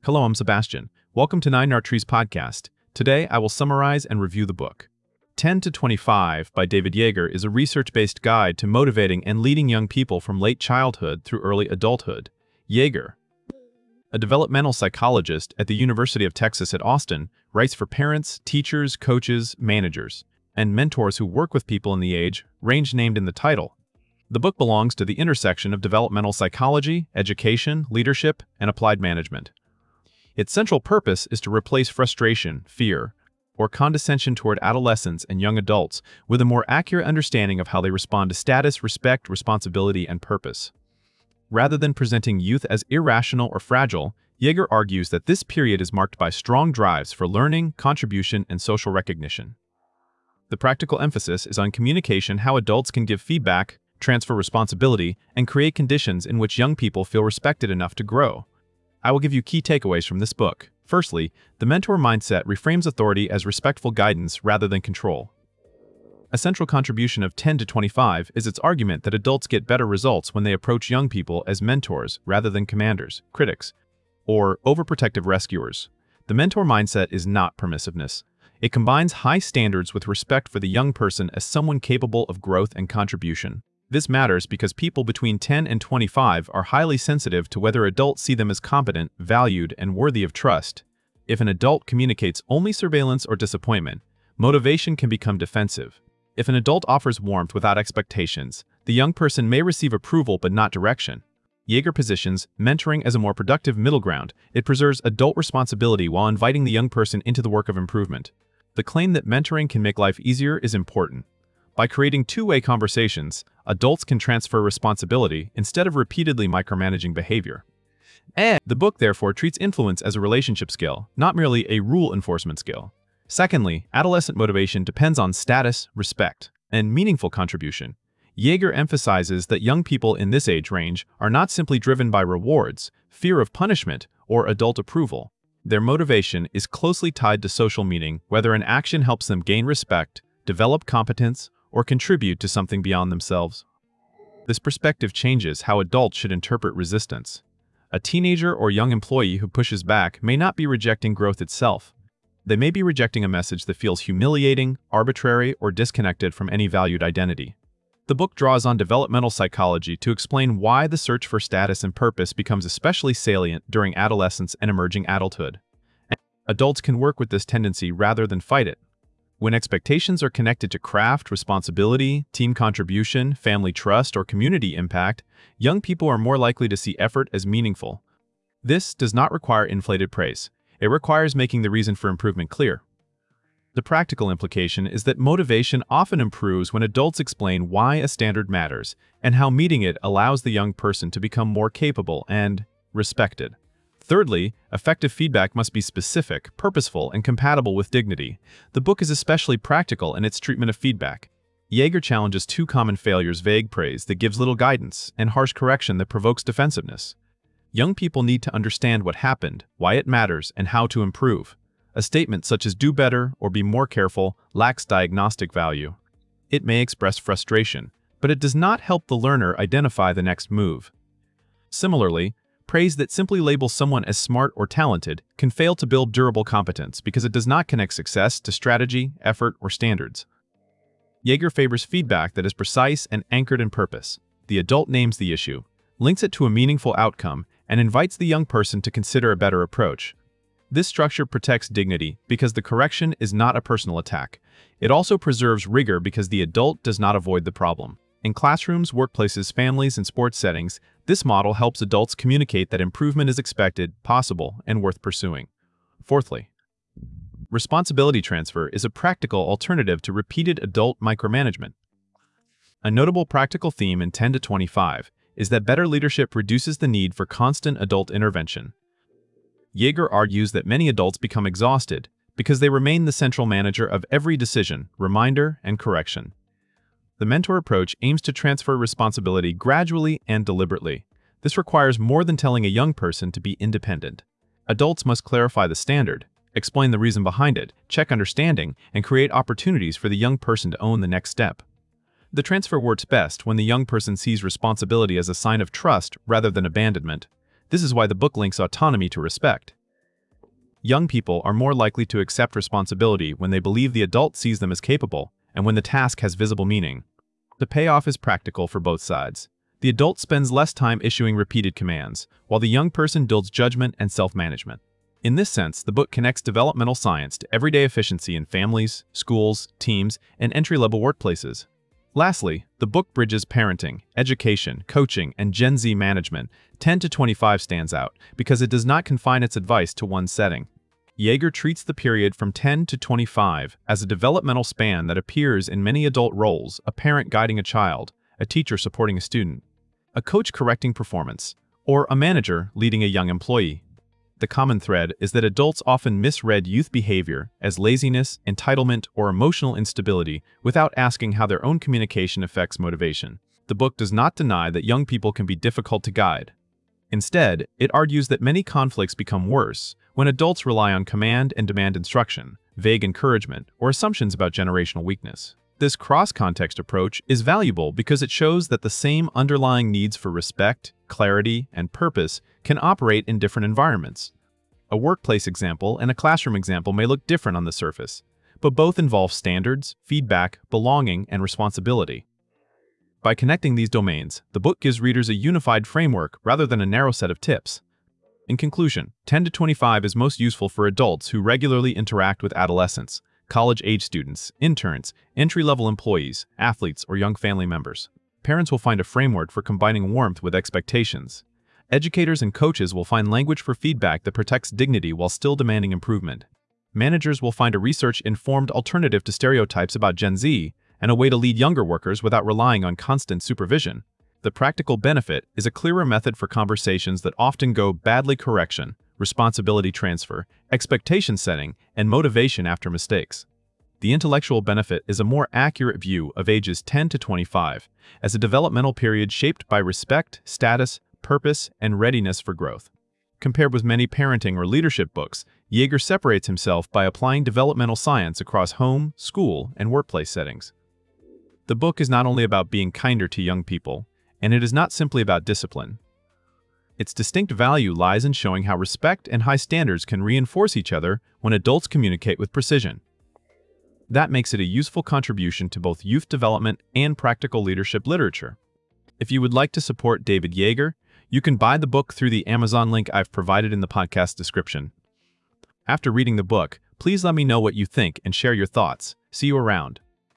Hello, I'm Sebastian. Welcome to Nine Yard Trees podcast. Today, I will summarize and review the book. 10 to 25 by David Yeager is a research-based guide to motivating and leading young people from late childhood through early adulthood. Yeager, a developmental psychologist at the University of Texas at Austin, writes for parents, teachers, coaches, managers, and mentors who work with people in the age range named in the title. The book belongs to the intersection of developmental psychology, education, leadership, and applied management. Its central purpose is to replace frustration, fear, or condescension toward adolescents and young adults with a more accurate understanding of how they respond to status, respect, responsibility, and purpose. Rather than presenting youth as irrational or fragile, Yeager argues that this period is marked by strong drives for learning, contribution, and social recognition. The practical emphasis is on communication, how adults can give feedback, transfer responsibility, and create conditions in which young people feel respected enough to grow. I will give you key takeaways from this book. Firstly, the mentor mindset reframes authority as respectful guidance rather than control. A central contribution of 10 to 25 is its argument that adults get better results when they approach young people as mentors rather than commanders, critics, or overprotective rescuers. The mentor mindset is not permissiveness. It combines high standards with respect for the young person as someone capable of growth and contribution. This matters because people between 10 and 25 are highly sensitive to whether adults see them as competent, valued, and worthy of trust. If an adult communicates only surveillance or disappointment, motivation can become defensive. If an adult offers warmth without expectations, the young person may receive approval but not direction. Yeager positions mentoring as a more productive middle ground. It preserves adult responsibility while inviting the young person into the work of improvement. The claim that mentoring can make life easier is important. By creating two-way conversations, adults can transfer responsibility instead of repeatedly micromanaging behavior. The book therefore treats influence as a relationship skill, not merely a rule enforcement skill. Secondly, adolescent motivation depends on status, respect, and meaningful contribution. Yeager emphasizes that young people in this age range are not simply driven by rewards, fear of punishment, or adult approval. Their motivation is closely tied to social meaning, whether an action helps them gain respect, develop competence, or contribute to something beyond themselves. This perspective changes how adults should interpret resistance. A teenager or young employee who pushes back may not be rejecting growth itself. They may be rejecting a message that feels humiliating, arbitrary, or disconnected from any valued identity. The book draws on developmental psychology to explain why the search for status and purpose becomes especially salient during adolescence and emerging adulthood. Adults can work with this tendency rather than fight it. When expectations are connected to craft, responsibility, team contribution, family trust, or community impact, young people are more likely to see effort as meaningful. This does not require inflated praise. It requires making the reason for improvement clear. The practical implication is that motivation often improves when adults explain why a standard matters and how meeting it allows the young person to become more capable and respected. Thirdly, effective feedback must be specific, purposeful, and compatible with dignity. The book is especially practical in its treatment of feedback. Yeager challenges two common failures: vague praise that gives little guidance, and harsh correction that provokes defensiveness. Young people need to understand what happened, why it matters, and how to improve. A statement such as "do better" or "be more careful" lacks diagnostic value. It may express frustration, but it does not help the learner identify the next move. Similarly, praise that simply labels someone as smart or talented can fail to build durable competence because it does not connect success to strategy, effort, or standards. Yeager favors feedback that is precise and anchored in purpose. The adult names the issue, links it to a meaningful outcome, and invites the young person to consider a better approach. This structure protects dignity because the correction is not a personal attack. It also preserves rigor because the adult does not avoid the problem. In classrooms, workplaces, families, and sports settings, this model helps adults communicate that improvement is expected, possible, and worth pursuing. Fourthly, responsibility transfer is a practical alternative to repeated adult micromanagement. A notable practical theme in 10 to 25 is that better leadership reduces the need for constant adult intervention. Yeager argues that many adults become exhausted because they remain the central manager of every decision, reminder, and correction. The mentor approach aims to transfer responsibility gradually and deliberately. This requires more than telling a young person to be independent. Adults must clarify the standard, explain the reason behind it, check understanding, and create opportunities for the young person to own the next step. The transfer works best when the young person sees responsibility as a sign of trust rather than abandonment. This is why the book links autonomy to respect. Young people are more likely to accept responsibility when they believe the adult sees them as capable and when the task has visible meaning. The payoff is practical for both sides. The adult spends less time issuing repeated commands, while the young person builds judgment and self-management. In this sense, the book connects developmental science to everyday efficiency in families, schools, teams, and entry-level workplaces. Lastly, the book bridges parenting, education, coaching, and Gen Z management. 10 to 25 stands out because it does not confine its advice to one setting. Yeager treats the period from 10 to 25 as a developmental span that appears in many adult roles: a parent guiding a child, a teacher supporting a student, a coach correcting performance, or a manager leading a young employee. The common thread is that adults often misread youth behavior as laziness, entitlement, or emotional instability without asking how their own communication affects motivation. The book does not deny that young people can be difficult to guide. Instead, it argues that many conflicts become worse when adults rely on command and demand instruction, vague encouragement, or assumptions about generational weakness. This cross-context approach is valuable because it shows that the same underlying needs for respect, clarity, and purpose can operate in different environments. A workplace example and a classroom example may look different on the surface, but both involve standards, feedback, belonging, and responsibility. By connecting these domains, the book gives readers a unified framework rather than a narrow set of tips. In conclusion, 10 to 25 is most useful for adults who regularly interact with adolescents, college-age students, interns, entry-level employees, athletes, or young family members. Parents will find a framework for combining warmth with expectations. Educators and coaches will find language for feedback that protects dignity while still demanding improvement. Managers will find a research-informed alternative to stereotypes about Gen Z and a way to lead younger workers without relying on constant supervision. The practical benefit is a clearer method for conversations that often go badly: correction, responsibility transfer, expectation setting, and motivation after mistakes. The intellectual benefit is a more accurate view of ages 10 to 25 as a developmental period shaped by respect, status, purpose, and readiness for growth. Compared with many parenting or leadership books, Yeager separates himself by applying developmental science across home, school, and workplace settings. The book is not only about being kinder to young people, and it is not simply about discipline. Its distinct value lies in showing how respect and high standards can reinforce each other when adults communicate with precision. That makes it a useful contribution to both youth development and practical leadership literature. If you would like to support David Yeager, you can buy the book through the Amazon link I've provided in the podcast description. After reading the book, please let me know what you think and share your thoughts. See you around.